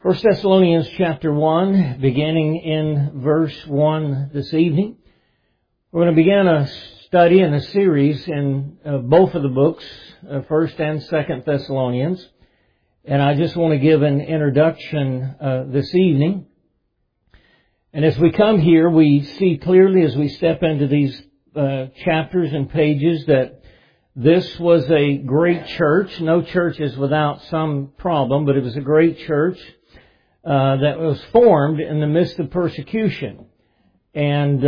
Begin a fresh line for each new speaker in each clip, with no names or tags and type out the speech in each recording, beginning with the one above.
First Thessalonians chapter 1, beginning in verse 1 this evening. We're going to begin a study and a series in both of the books, First and Second Thessalonians. And I just want to give an introduction this evening. And as we come here, we see clearly as we step into these chapters and pages that this was a great church. No church is without some problem, but it was a great church that was formed in the midst of persecution. And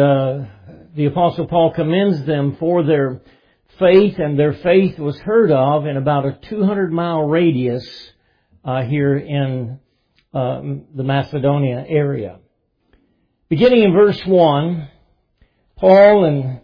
the Apostle Paul commends them for their faith, and their faith was heard of in about a 200-mile radius here in the Macedonia area. Beginning in verse 1, Paul and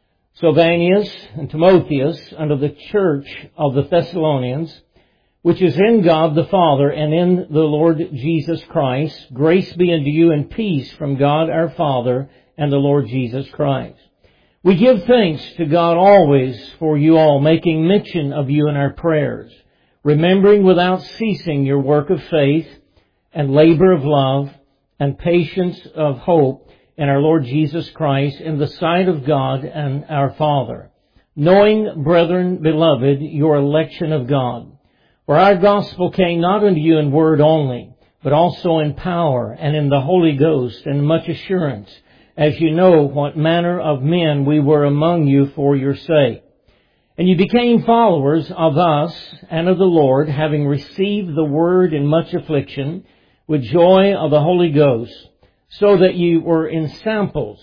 Silvanus and Timotheus, unto the church of the Thessalonians, which is in God the Father and in the Lord Jesus Christ, grace be unto you and peace from God our Father and the Lord Jesus Christ. We give thanks to God always for you all, making mention of you in our prayers, remembering without ceasing your work of faith and labor of love and patience of hope in our Lord Jesus Christ in the sight of God and our Father, knowing, brethren, beloved, your election of God. For our gospel came not unto you in word only, but also in power and in the Holy Ghost and much assurance, as you know what manner of men we were among you for your sake. And you became followers of us and of the Lord, having received the word in much affliction, with joy of the Holy Ghost, so that you were ensamples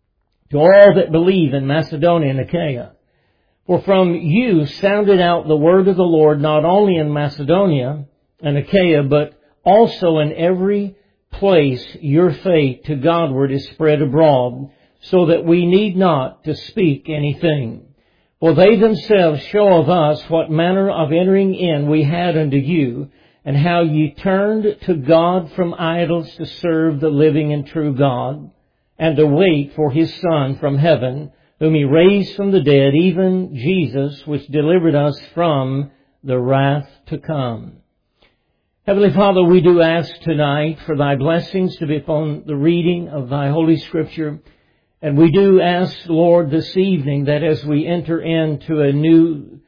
to all that believe in Macedonia and Achaia. For from you sounded out the word of the Lord not only in Macedonia and Achaia, but also in every place your faith to Godward is spread abroad, so that we need not to speak anything. For they themselves show of us what manner of entering in we had unto you, and how ye turned to God from idols to serve the living and true God, and to wait for His Son from heaven, whom He raised from the dead, even Jesus, which delivered us from the wrath to come. Heavenly Father, we do ask tonight for Thy blessings to be upon the reading of Thy Holy Scripture. And we do ask, Lord, this evening that as we enter into a new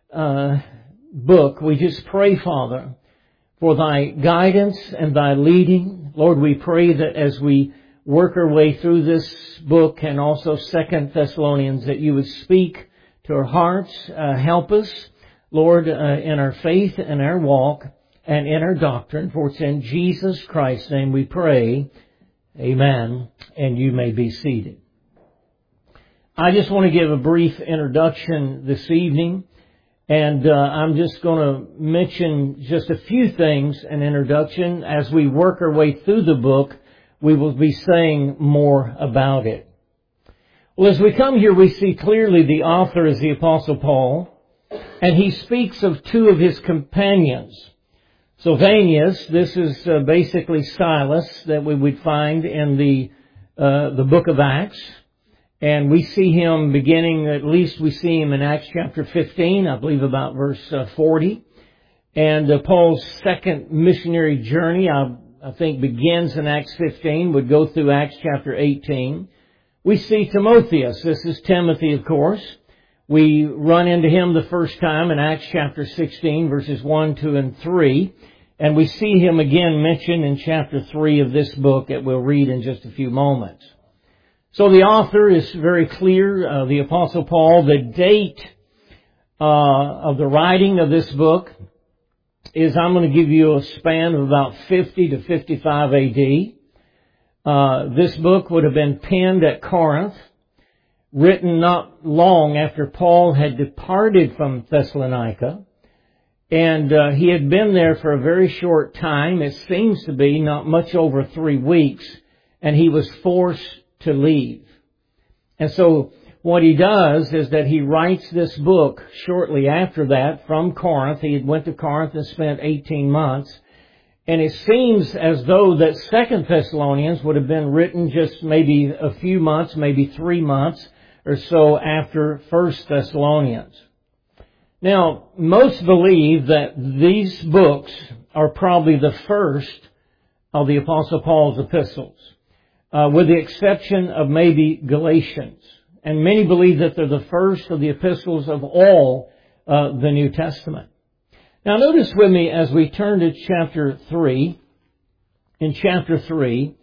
book, we just pray, Father, for Thy guidance and Thy leading. Lord, we pray that as we work our way through this book and also Second Thessalonians, that you would speak to our hearts, help us, Lord, in our faith and our walk and in our doctrine. For it's in Jesus Christ's name we pray. Amen. And you may be seated. I just want to give a brief introduction this evening. And I'm just going to mention just a few things in introduction. As we work our way through the book, we will be saying more about it. Well, as we come here, we see clearly the author is the Apostle Paul, and he speaks of two of his companions. Silvanus, this is basically Silas that we would find in the book of Acts. And we see him beginning, at least we see him in Acts chapter 15, I believe about verse 40. And Paul's second missionary journey, I think, begins in Acts 15, would go through Acts chapter 18. We see Timotheus. This is Timothy, of course. We run into him the first time in Acts chapter 16, verses 1, 2, and 3. And we see him again mentioned in chapter 3 of this book that we'll read in just a few moments. So the author is very clear, the Apostle Paul. The date of the writing of this book is, I'm going to give you a span of about 50 to 55 AD. This book would have been penned at Corinth, written not long after Paul had departed from Thessalonica. And he had been there for a very short time. It seems to be not much over 3 weeks. And he was forced to leave. And so what he does is that he writes this book shortly after that from Corinth. He went to Corinth and spent 18 months. And it seems as though that Second Thessalonians would have been written just maybe a few months, maybe 3 months or so after First Thessalonians. Now, most believe that these books are probably the first of the Apostle Paul's epistles, with the exception of maybe Galatians. And many believe that they're the first of the epistles of all the New Testament. Now notice with me as we turn to chapter 3. In chapter 3,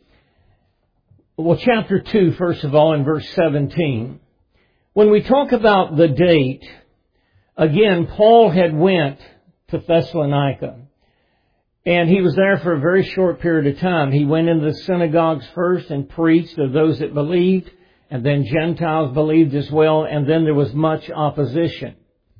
chapter 2, first of all, in verse 17. When we talk about the date, again, Paul had went to Thessalonica. And he was there for a very short period of time. He went into the synagogues first and preached to those that believed, and then Gentiles believed as well, and then there was much opposition.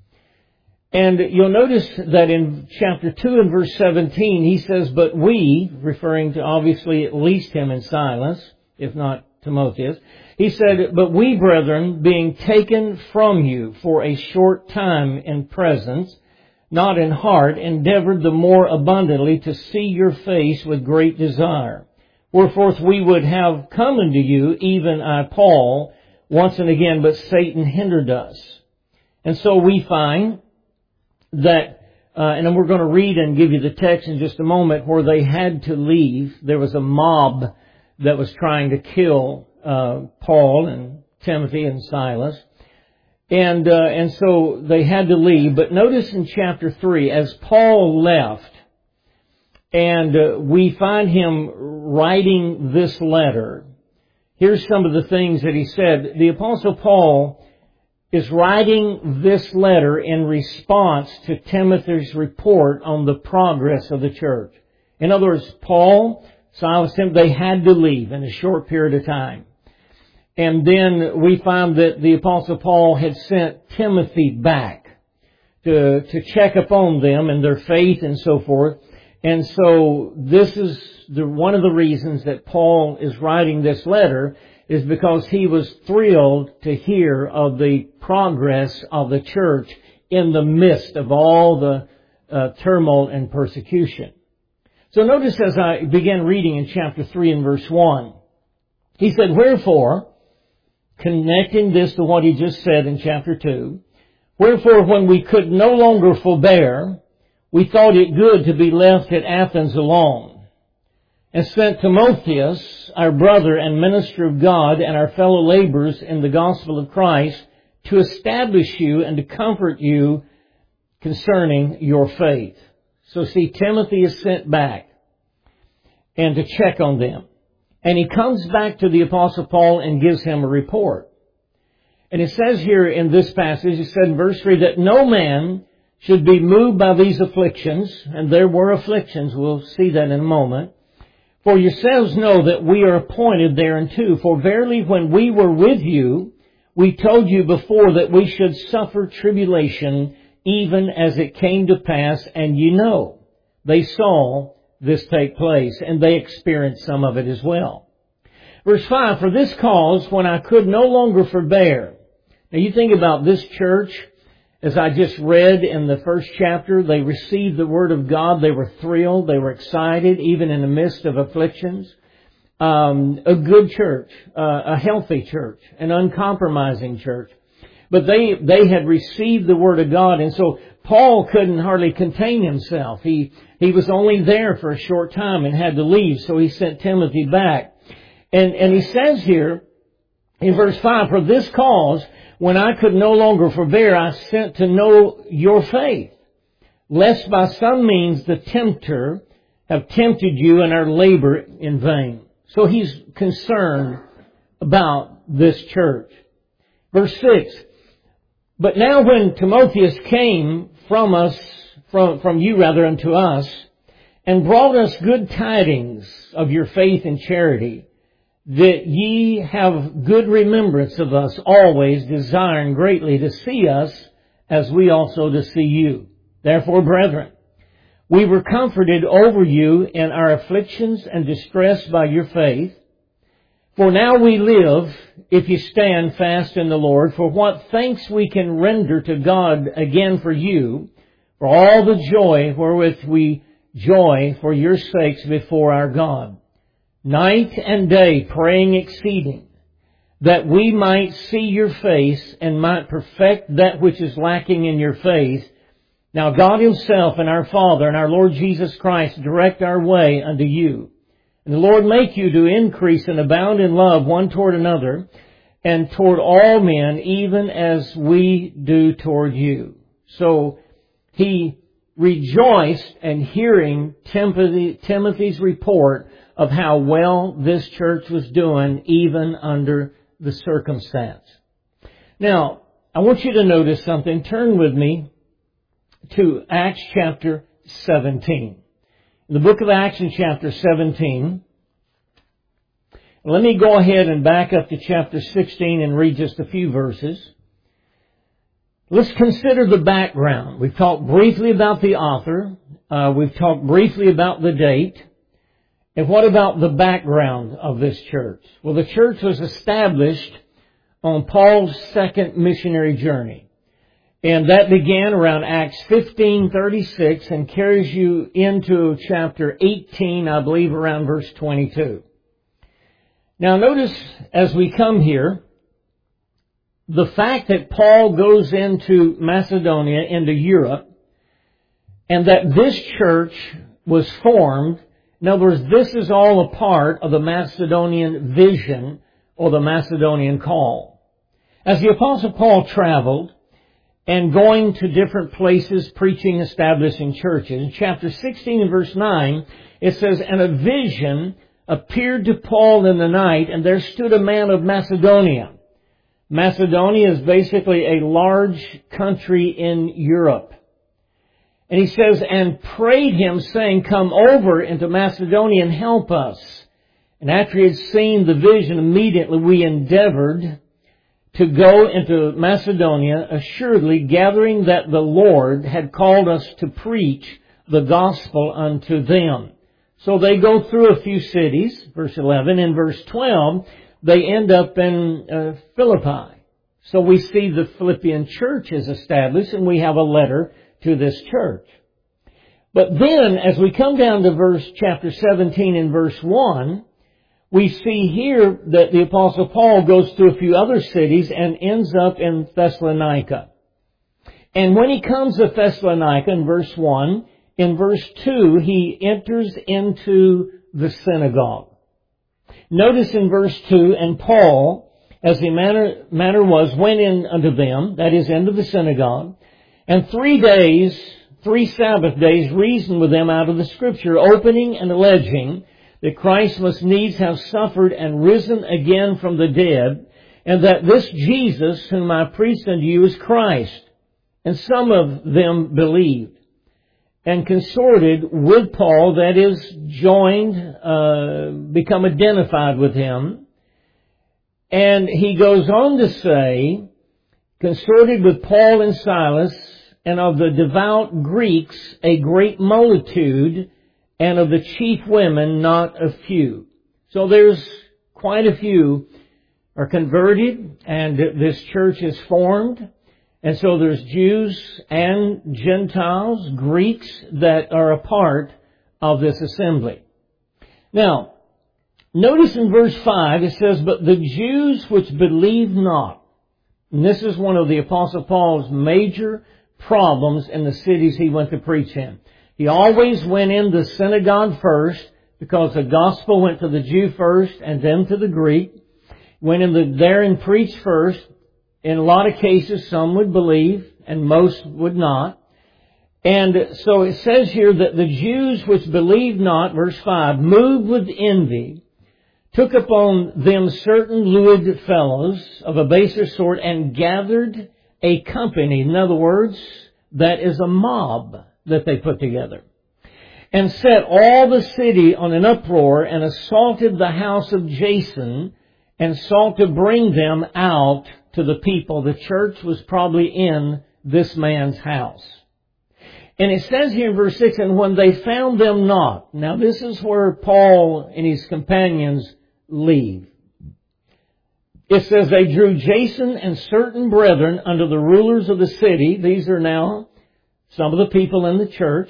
And you'll notice that in chapter 2 and verse 17, he says, "But we," referring to obviously at least him and Silas, if not Timotheus, he said, "But we, brethren, being taken from you for a short time in presence, not in heart, endeavored the more abundantly to see your face with great desire. Wherefore we would have come unto you, even I, Paul, once and again, but Satan hindered us." And so we find that, and then we're going to read and give you the text in just a moment, where they had to leave. There was a mob that was trying to kill Paul and Timothy and Silas. And so they had to leave. But notice in chapter 3, as Paul left, and we find him writing this letter, here's some of the things that he said. The Apostle Paul is writing this letter in response to Timothy's report on the progress of the church. In other words, Paul, Silas, they had to leave in a short period of time. And then we find that the Apostle Paul had sent Timothy back to check upon them and their faith and so forth. And so this is one of the reasons that Paul is writing this letter, is because he was thrilled to hear of the progress of the church in the midst of all the turmoil and persecution. So notice as I begin reading in chapter 3 and verse 1, he said, "Wherefore," connecting this to what he just said in chapter 2, "Wherefore when we could no longer forbear, we thought it good to be left at Athens alone, and sent Timotheus, our brother and minister of God, and our fellow laborers in the gospel of Christ, to establish you and to comfort you concerning your faith." So see, Timothy is sent back and to check on them. And he comes back to the Apostle Paul and gives him a report. And it says here in this passage, it said in verse 3, that no man should be moved by these afflictions. And there were afflictions. We'll see that in a moment. "For yourselves know that we are appointed thereunto. For verily when we were with you, we told you before that we should suffer tribulation, even as it came to pass, and you know." They saw this take place, and they experienced some of it as well. Verse 5, "For this cause, when I could no longer forbear." Now you think about this church, as I just read in the first chapter, they received the Word of God. They were thrilled. They were excited, even in the midst of afflictions. A good church, a healthy church, an uncompromising church. But they had received the Word of God, and so Paul couldn't hardly contain himself. He was only there for a short time and had to leave, so he sent Timothy back. And he says here in verse 5, "For this cause, when I could no longer forbear, I sent to know your faith, lest by some means the tempter have tempted you and our labor in vain." So he's concerned about this church. Verse 6, "But now when Timotheus came from you unto us, and brought us good tidings of your faith and charity, that ye have good remembrance of us always, desiring greatly to see us, as we also to see you. Therefore, brethren, we were comforted over you in our afflictions and distress by your faith. For now we live, if you stand fast in the Lord, for what thanks we can render to God again for you, for all the joy wherewith we joy for your sakes before our God. Night and day praying exceeding, that we might see your face and might perfect that which is lacking in your faith. Now God Himself and our Father and our Lord Jesus Christ direct our way unto you. And the Lord make you to increase and abound in love one toward another, and toward all men, even as we do toward you. So he rejoiced in hearing Timothy's report of how well this church was doing, even under the circumstance. Now, I want you to notice something. Turn with me to Acts chapter 17. In the book of Acts in chapter 17, let me go ahead and back up to chapter 16 and read just a few verses. Let's consider the background. We've talked briefly about the author. We've talked briefly about the date. And what about the background of this church? Well, the church was established on Paul's second missionary journey. And that began around Acts 15:36 and carries you into chapter 18, I believe, around verse 22. Now notice as we come here, the fact that Paul goes into Macedonia, into Europe, and that this church was formed. In other words, this is all a part of the Macedonian vision or the Macedonian call. As the Apostle Paul traveled and going to different places, preaching, establishing churches, in chapter 16 and verse 9, it says, "And a vision appeared to Paul in the night, and there stood a man of Macedonia." Macedonia is basically a large country in Europe. And he says, "And prayed him, saying, Come over into Macedonia and help us. And after he had seen the vision, immediately we endeavored to go into Macedonia, assuredly gathering that the Lord had called us to preach the gospel unto them." So they go through a few cities, verse 11. In verse 12, they end up in Philippi. So we see the Philippian church is established, and we have a letter to this church. But then, as we come down to chapter 17 and verse 1, we see here that the Apostle Paul goes through a few other cities and ends up in Thessalonica. And when he comes to Thessalonica in verse 1, in verse 2, he enters into the synagogue. Notice in verse 2, "And Paul, as the manner was, went in unto them," that is, into the synagogue, "and 3 Sabbath days reasoned with them out of the Scripture, opening and alleging that Christ must needs have suffered and risen again from the dead, and that this Jesus whom I preached unto you is Christ. And some of them believed, and consorted with Paul," that is, joined, become identified with him. And he goes on to say, "Consorted with Paul and Silas, and of the devout Greeks a great multitude, and of the chief women not a few." So there's quite a few are converted, and this church is formed. And so there's Jews and Gentiles, Greeks, that are a part of this assembly. Now, notice in verse 5 it says, "But the Jews which believe not." And this is one of the Apostle Paul's major problems in the cities he went to preach in. He always went in the synagogue first, because the gospel went to the Jew first and then to the Greek. Went in there and preached first. In a lot of cases, some would believe and most would not. And so it says here that the Jews which believed not, verse 5, moved with envy, took upon them certain lewd fellows of a baser sort, and gathered a company. In other words, that is a mob that they put together. And set all the city on an uproar, and assaulted the house of Jason, and sought to bring them out to the people. The church was probably in this man's house. And it says here in verse 6, "And when they found them not." Now this is where Paul and his companions leave. It says, "They drew Jason and certain brethren unto the rulers of the city." These are now some of the people in the church,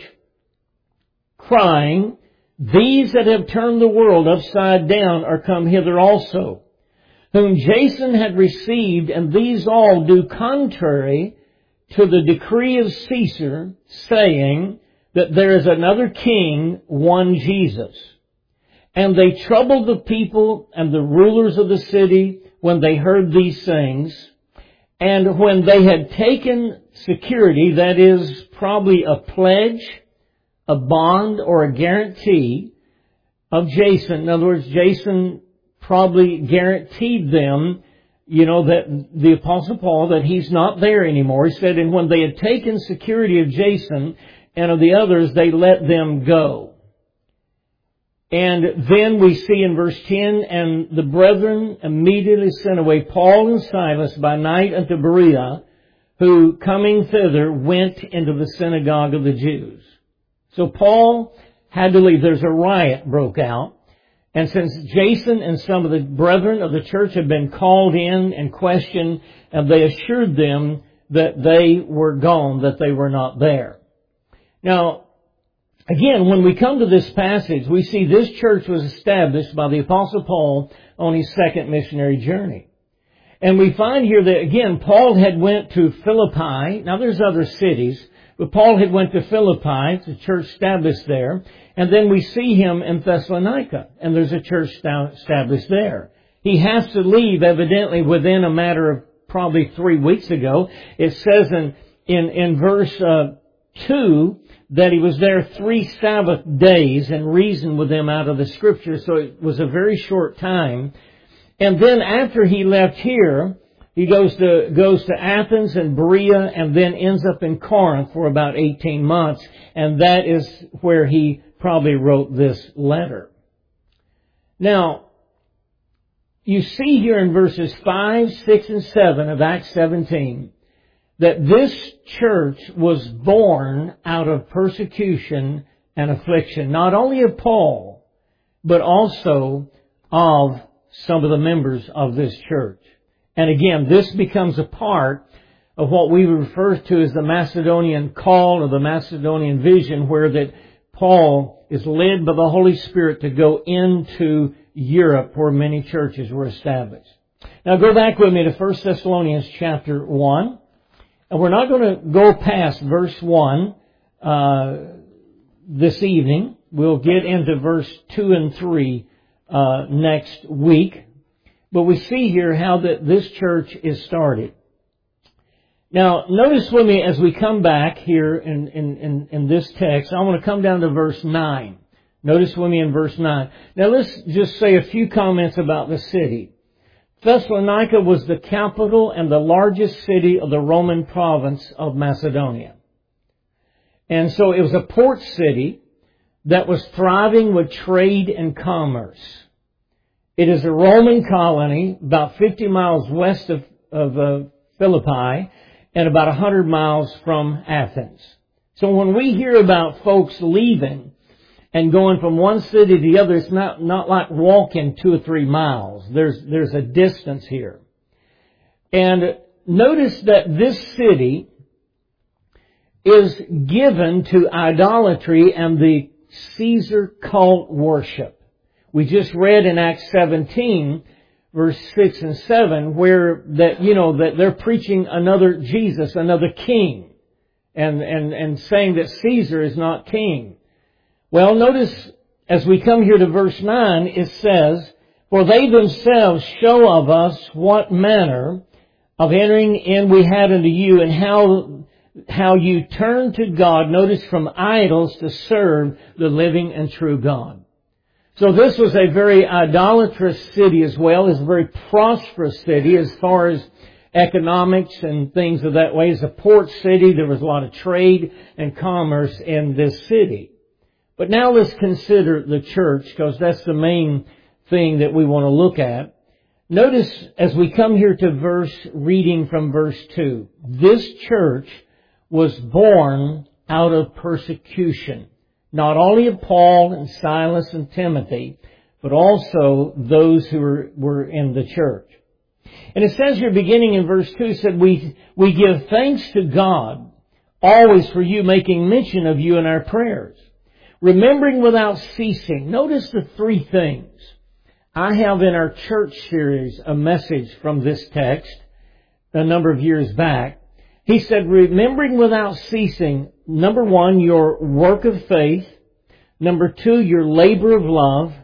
crying, "These that have turned the world upside down are come hither also, whom Jason had received, and these all do contrary to the decree of Caesar, saying that there is another king, one Jesus. And they troubled the people and the rulers of the city when they heard these things. And when they had taken security, that is probably a pledge, a bond, or a guarantee of Jason. In other words, Jason probably guaranteed them, that the Apostle Paul, that he's not there anymore. He said, and when they had taken security of Jason and of the others, they let them go. And then we see in verse 10, and the brethren immediately sent away Paul and Silas by night unto Berea, who coming thither went into the synagogue of the Jews. So Paul had to leave. There's a riot broke out. And since Jason and some of the brethren of the church had been called in and questioned, and they assured them that they were gone, that they were not there. Now, again, when we come to this passage, we see this church was established by the Apostle Paul on his second missionary journey. And we find here that, again, Paul had went to Philippi. Now, there's other cities, but Paul had went to Philippi, the church established there. And then we see him in Thessalonica, and there's a church established there. He has to leave, evidently, within a matter of probably 3 weeks ago. It says in verse 2 that he was there 3 Sabbath days and reasoned with them out of the Scripture, so it was a very short time. And then after he left here, he goes to Athens and Berea and then ends up in Corinth for about 18 months. And that is where he probably wrote this letter. Now, you see here in verses 5, 6, and 7 of Acts 17 that this church was born out of persecution and affliction, not only of Paul, but also of some of the members of this church. And again, this becomes a part of what we refer to as the Macedonian call or the Macedonian vision, where that Paul is led by the Holy Spirit to go into Europe where many churches were established. Now go back with me to 1 Thessalonians chapter 1. And we're not going to go past verse 1 this evening. We'll get into verse 2 and 3 next week. But we see here how that this church is started. Now, notice with me as we come back here in this text, I want to come down to verse 9. Notice with me in verse 9. Now, let's just say a few comments about the city. Thessalonica was the capital and the largest city of the Roman province of Macedonia. And so it was a port city that was thriving with trade and commerce. It is a Roman colony about 50 miles west of Philippi and about 100 miles from Athens. So when we hear about folks leaving and going from one city to the other, it's not like walking 2 or 3 miles. There's a distance here. And notice that this city is given to idolatry and the Caesar cult worship. We just read in Acts 17, verse 6 and 7, where that they're preaching another Jesus, another king, and saying that Caesar is not king. Well, notice as we come here to verse 9, it says, for they themselves show of us what manner of entering in we had unto you, and how you turned to God, notice, from idols to serve the living and true God. So this was a very idolatrous city as well. It's a very prosperous city as far as economics and things of that way. It's a port city. There was a lot of trade and commerce in this city. But now let's consider the church, because that's the main thing that we want to look at. Notice as we come here to reading from verse 2, this church was born out of persecution. Not only of Paul and Silas and Timothy, but also those who were in the church. And it says here, beginning in verse 2, it said, we give thanks to God always for you, making mention of you in our prayers, remembering without ceasing. Notice the 3 things. I have in our church series a message from this text a number of years back. He said, remembering without ceasing, number 1, your work of faith. Number 2, your labor of love.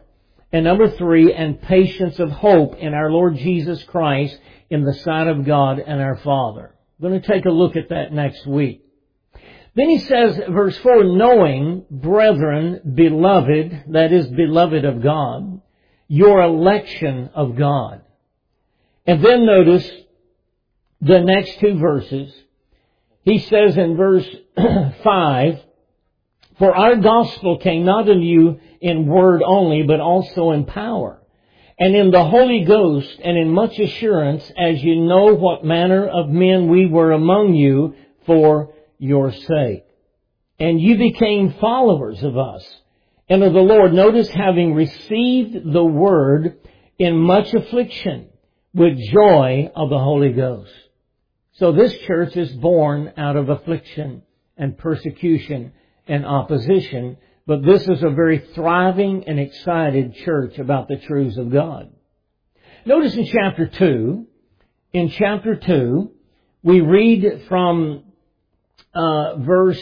And number 3, and patience of hope in our Lord Jesus Christ in the sight of God and our Father. We're going to take a look at that next week. Then he says, verse 4, knowing, brethren, beloved, that is, beloved of God, your election of God. And then notice the next 2 verses. He says in verse 5, for our gospel came not unto you in word only, but also in power, and in the Holy Ghost, and in much assurance, as you know what manner of men we were among you for your sake. And you became followers of us and of the Lord. Notice, having received the word in much affliction with joy of the Holy Ghost. So this church is born out of affliction and persecution and opposition, but this is a very thriving and excited church about the truths of God. Notice in chapter 2, we read from verse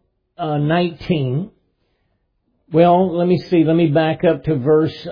19. Well, let me back up to verse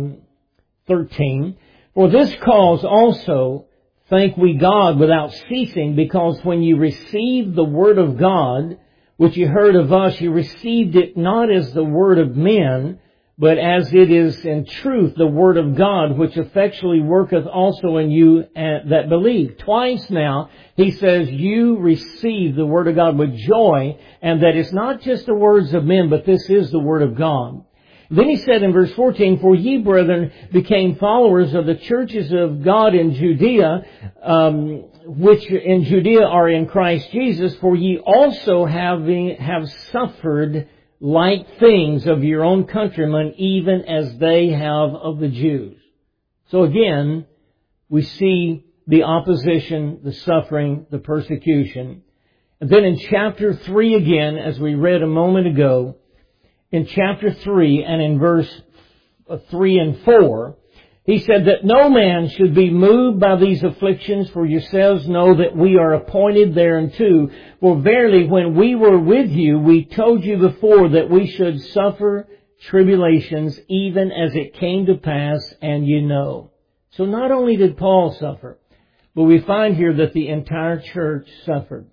13. For this cause also thank we God without ceasing, because when you received the word of God, which you heard of us, you received it not as the word of men, but as it is in truth the word of God, which effectually worketh also in you that believe. Twice now, he says, you receive the word of God with joy, and that it's not just the words of men, but this is the word of God. Then he said in verse 14, for ye, brethren, became followers of the churches of God in Judea, which in Judea are in Christ Jesus, for ye also have suffered like things of your own countrymen, even as they have of the Jews. So again, we see the opposition, the suffering, the persecution. And then in chapter 3 again, as we read a moment ago, in chapter 3 and in verse 3 and 4, he said that no man should be moved by these afflictions, for yourselves know that we are appointed thereunto. For verily, when we were with you, we told you before that we should suffer tribulations, even as it came to pass, and you know. So not only did Paul suffer, but we find here that the entire church suffered.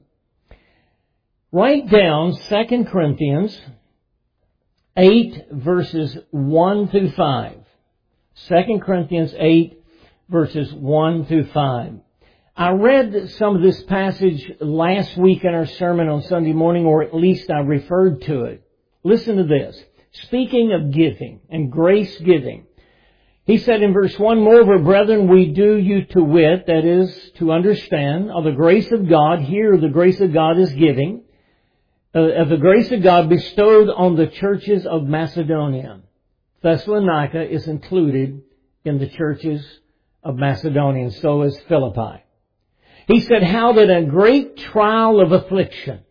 Write down 2 Corinthians 8 verses 1 through 5. 2 Corinthians 8 verses 1 through 5. I read some of this passage last week in our sermon on Sunday morning, or at least I referred to it. Listen to this. Speaking of giving and grace giving, he said in verse 1, moreover, brethren, we do you to wit, that is, to understand, of the grace of God. Here the grace of God is giving. Of the grace of God bestowed on the churches of Macedonia. Thessalonica is included in the churches of Macedonia, and so is Philippi. He said, how that in great trial of affliction,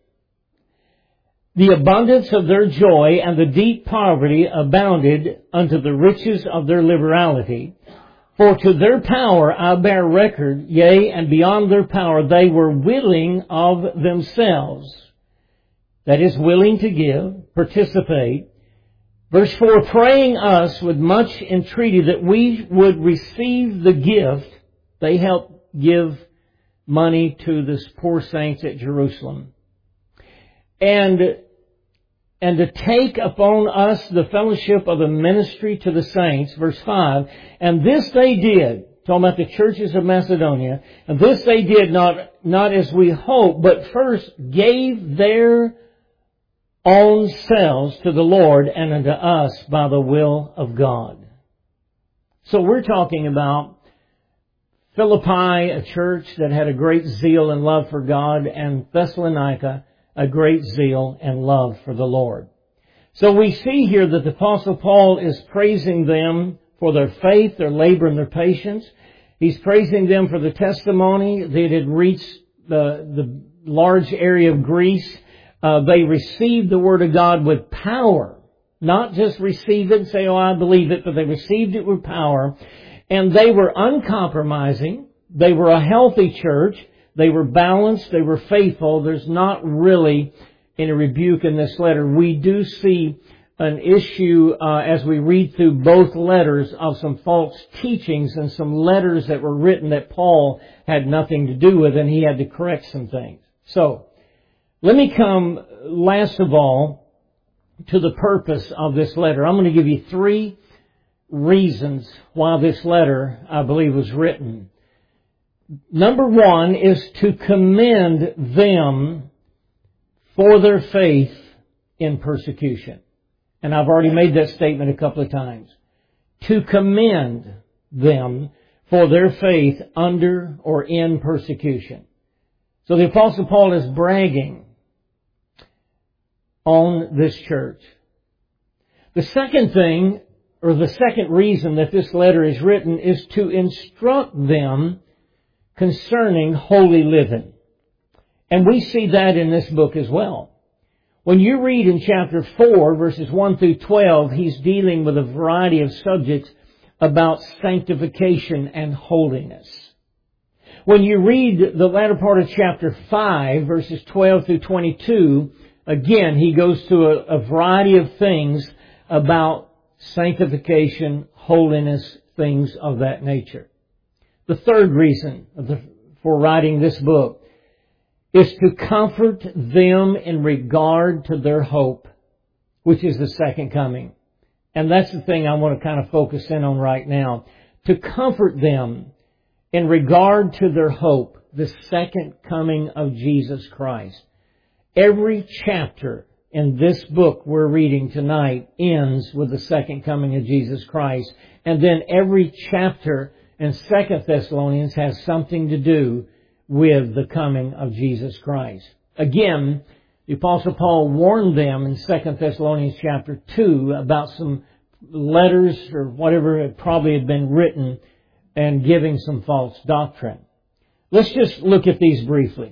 the abundance of their joy and the deep poverty abounded unto the riches of their liberality. For to their power I bear record, yea, and beyond their power they were willing of themselves. That is, willing to give, participate. Verse 4, praying us with much entreaty that we would receive the gift. They helped give money to the poor saints at Jerusalem. And to take upon us the fellowship of the ministry to the saints. Verse 5, and this they did, talking about the churches of Macedonia, and this they did not as we hoped, but first gave their own selves to the Lord and unto us by the will of God. So we're talking about Philippi, a church that had a great zeal and love for God, and Thessalonica, a great zeal and love for the Lord. So we see here that the Apostle Paul is praising them for their faith, their labor, and their patience. He's praising them for the testimony. They had reached the large area of Greece. They received the Word of God with power. Not just receive it and say, oh, I believe it, but they received it with power. And they were uncompromising. They were a healthy church. They were balanced. They were faithful. There's not really any rebuke in this letter. We do see an issue as we read through both letters of some false teachings and some letters that were written that Paul had nothing to do with, and he had to correct some things. So, let me come last of all to the purpose of this letter. I'm going to give you 3 reasons why this letter, I believe, was written. Number 1 is to commend them for their faith in persecution. And I've already made that statement a couple of times. To commend them for their faith under or in persecution. So the Apostle Paul is bragging on this church. The second thing, or the second reason that this letter is written, is to instruct them concerning holy living. And we see that in this book as well. When you read in chapter 4, verses 1 through 12, he's dealing with a variety of subjects about sanctification and holiness. When you read the latter part of chapter 5, verses 12 through 22, again, he goes through a variety of things about sanctification, holiness, things of that nature. The third reason for writing this book is to comfort them in regard to their hope, which is the second coming. And that's the thing I want to kind of focus in on right now. To comfort them in regard to their hope, the second coming of Jesus Christ. Every chapter in this book we're reading tonight ends with the second coming of Jesus Christ. And then every chapter in 2 Thessalonians has something to do with the coming of Jesus Christ. Again, the Apostle Paul warned them in 2 Thessalonians chapter 2 about some letters or whatever it probably had been written and giving some false doctrine. Let's just look at these briefly.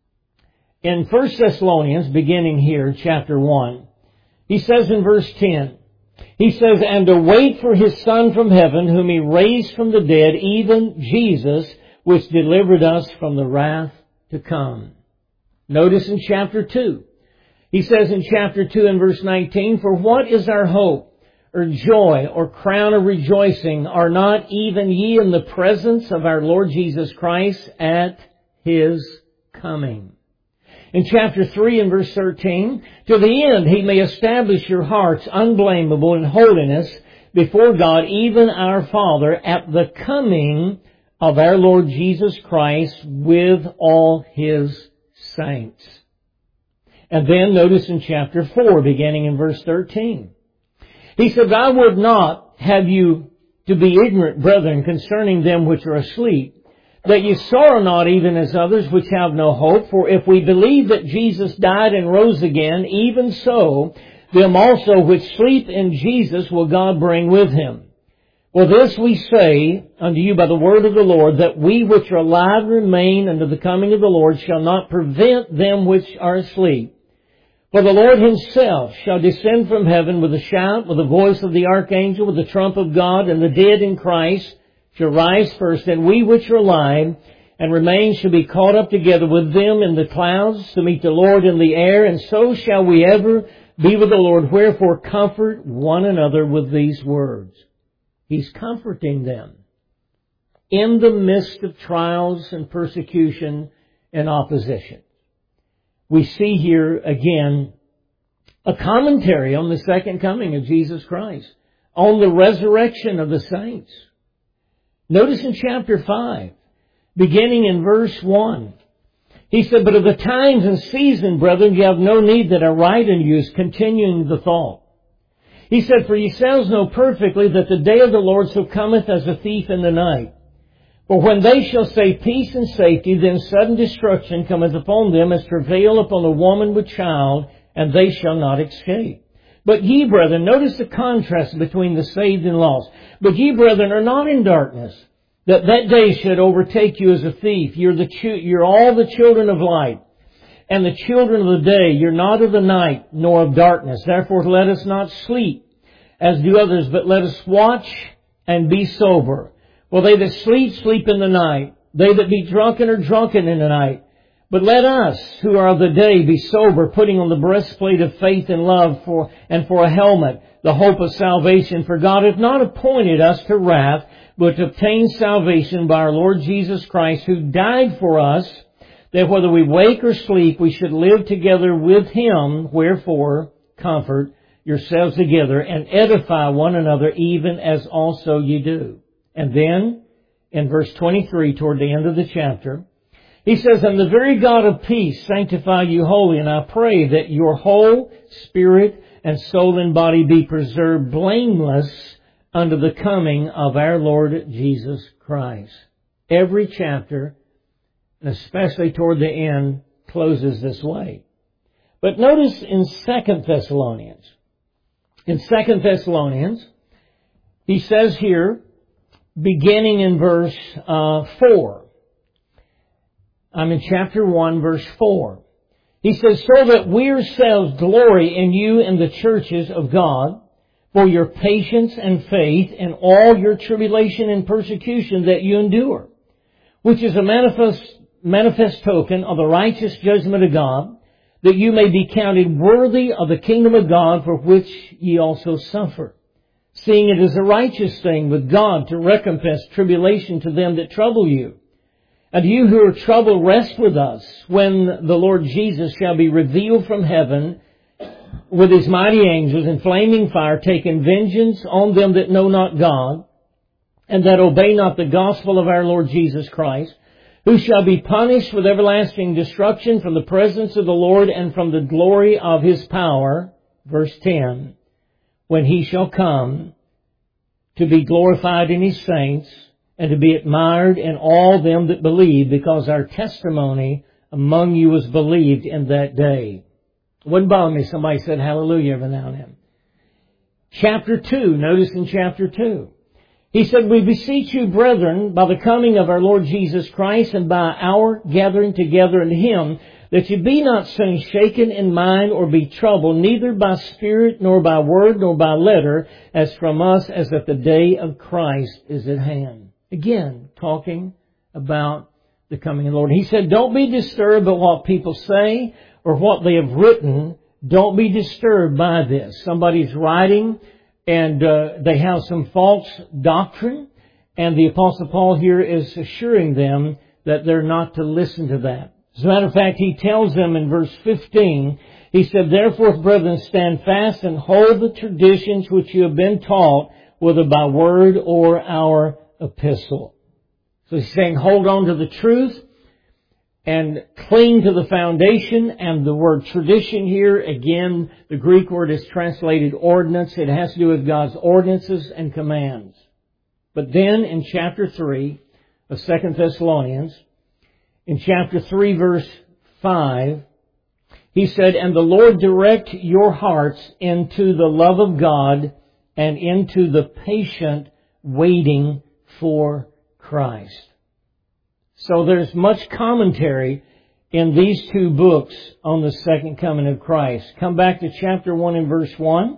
In 1 Thessalonians, beginning here, chapter 1, he says in verse 10, he says, "And to wait for His Son from heaven, whom He raised from the dead, even Jesus, which delivered us from the wrath to come." Notice in chapter 2, he says in chapter 2 and verse 19, "For what is our hope, or joy, or crown of rejoicing? Are not even ye in the presence of our Lord Jesus Christ at His coming?" In chapter 3 and verse 13, "To the end He may establish your hearts unblameable in holiness before God, even our Father, at the coming of our Lord Jesus Christ with all His saints." And then notice in chapter 4, beginning in verse 13, he said, "I would not have you to be ignorant, brethren, concerning them which are asleep, that ye sorrow not even as others which have no hope. For if we believe that Jesus died and rose again, even so, them also which sleep in Jesus will God bring with Him. For this we say unto you by the word of the Lord, that we which are alive remain unto the coming of the Lord shall not prevent them which are asleep. For the Lord Himself shall descend from heaven with a shout, with the voice of the archangel, with the trump of God, and the dead in Christ shall rise first, and we which are alive and remain shall be caught up together with them in the clouds to meet the Lord in the air, and so shall we ever be with the Lord. Wherefore comfort one another with these words." He's comforting them in the midst of trials and persecution and opposition. We see here again a commentary on the second coming of Jesus Christ, on the resurrection of the saints. Notice in chapter 5, beginning in verse 1, he said, "But of the times and season, brethren, ye have no need that I write unto you," continuing the thought. He said, "For yourselves know perfectly that the day of the Lord so cometh as a thief in the night. For when they shall say peace and safety, then sudden destruction cometh upon them as travail upon a woman with child, and they shall not escape. But ye, brethren," notice the contrast between the saved and lost. "But ye, brethren, are not in darkness, that day should overtake you as a thief. You're all the children of light, and the children of the day. You're not of the night, nor of darkness. Therefore let us not sleep, as do others, but let us watch and be sober. For they that sleep, sleep in the night. They that be drunken are drunken in the night. But let us, who are of the day, be sober, putting on the breastplate of faith and love and for a helmet, the hope of salvation. For God hath not appointed us to wrath, but to obtain salvation by our Lord Jesus Christ, who died for us, that whether we wake or sleep, we should live together with Him. Wherefore, comfort yourselves together and edify one another, even as also ye do. And then, in verse 23, toward the end of the chapter, he says, And the very God of peace sanctify you wholly, and I pray that your whole spirit and soul and body be preserved blameless unto the coming of our Lord Jesus Christ. Every chapter, and especially toward the end, closes this way. But notice in 2 Thessalonians. In 2 Thessalonians, he says here, beginning in verse 4. I'm in chapter 1, verse 4. He says, So that we ourselves glory in you in the churches of God, for your patience and faith in all your tribulation and persecution that you endure, which is a manifest token of the righteous judgment of God, that you may be counted worthy of the kingdom of God, for which ye also suffer. Seeing it is a righteous thing with God to recompense tribulation to them that trouble you. And you who are troubled, rest with us when the Lord Jesus shall be revealed from heaven with His mighty angels in flaming fire, taking vengeance on them that know not God, and that obey not the gospel of our Lord Jesus Christ, who shall be punished with everlasting destruction from the presence of the Lord and from the glory of His power. Verse 10, when He shall come to be glorified in His saints, and to be admired in all them that believe, because our testimony among you was believed in that day. It wouldn't bother me if somebody said hallelujah every now and then. Chapter 2, notice in chapter 2. He said, We beseech you, brethren, by the coming of our Lord Jesus Christ and by our gathering together in Him, that ye be not soon shaken in mind or be troubled, neither by spirit, nor by word, nor by letter, as from us, as that the day of Christ is at hand. Again, talking about the coming of the Lord. He said, don't be disturbed by what people say or what they have written. Don't be disturbed by this. Somebody's writing and they have some false doctrine, and the Apostle Paul here is assuring them that they're not to listen to that. As a matter of fact, he tells them in verse 15, he said, Therefore, brethren, stand fast and hold the traditions which you have been taught, whether by word or our epistle. So he's saying hold on to the truth and cling to the foundation. And the word tradition here, again, the Greek word is translated ordinance. It has to do with God's ordinances and commands. But then in chapter 3 of 2 Thessalonians, in chapter 3 verse 5, he said, And the Lord direct your hearts into the love of God and into the patient waiting for Christ. So there's much commentary in these two books on the second coming of Christ. Come back to chapter 1 and verse 1.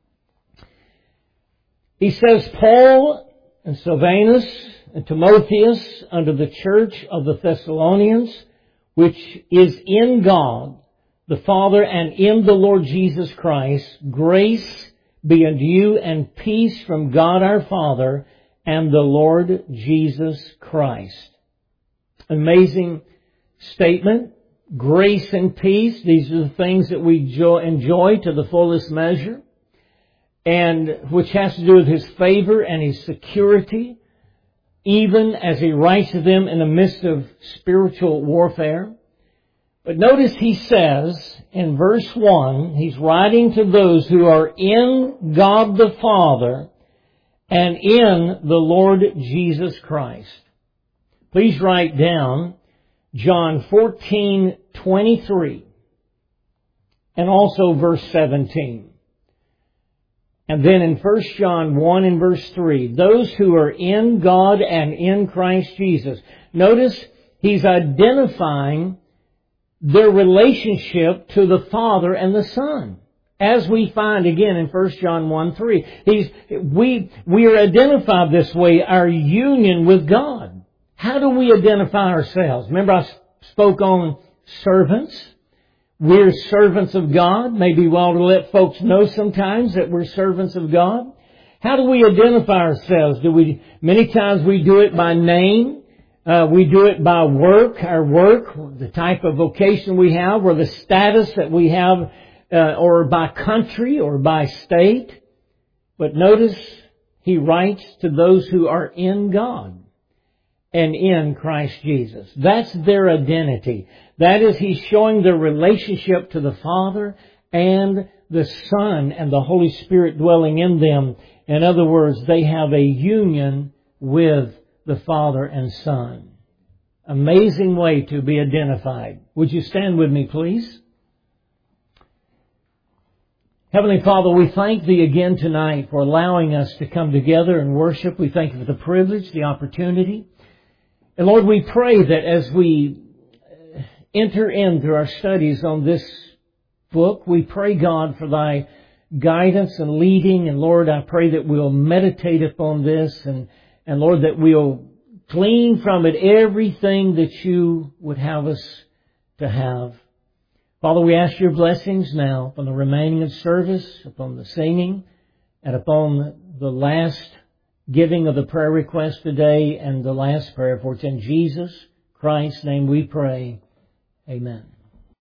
He says, Paul and Silvanus and Timotheus unto the church of the Thessalonians, which is in God the Father and in the Lord Jesus Christ, grace be unto you and peace from God our Father and the Lord Jesus Christ. Amazing statement. Grace and peace. These are the things that we enjoy to the fullest measure, and which has to do with His favor and His security, even as He writes to them in the midst of spiritual warfare. But notice he says in verse 1, he's writing to those who are in God the Father and in the Lord Jesus Christ. Please write down John 14:23 and also verse 17. And then in 1 John 1 and verse 3, those who are in God and in Christ Jesus. Notice he's identifying their relationship to the Father and the Son. As we find again in 1 John 1:3, we are identified this way, our union with God. How do we identify ourselves? Remember I spoke on servants. We're servants of God. Maybe well to let folks know sometimes that we're servants of God. How do we identify ourselves? Many times we do it by name. We do it by work, our work, the type of vocation we have, or the status that we have, or by country, or by state. But notice he writes to those who are in God and in Christ Jesus. That's their identity. That is, he's showing their relationship to the Father and the Son and the Holy Spirit dwelling in them. In other words, they have a union with the Father and Son. Amazing way to be identified. Would you stand with me, please? Heavenly Father, we thank Thee again tonight for allowing us to come together and worship. We thank You for the privilege, the opportunity. And Lord, we pray that as we enter into our studies on this book, we pray, God, for Thy guidance and leading. And Lord, I pray that we'll meditate upon this and Lord, that we'll glean from it everything that You would have us to have. Father, we ask Your blessings now upon the remaining of service, upon the singing, and upon the last giving of the prayer request today and the last prayer. For it's in Jesus Christ's name we pray. Amen.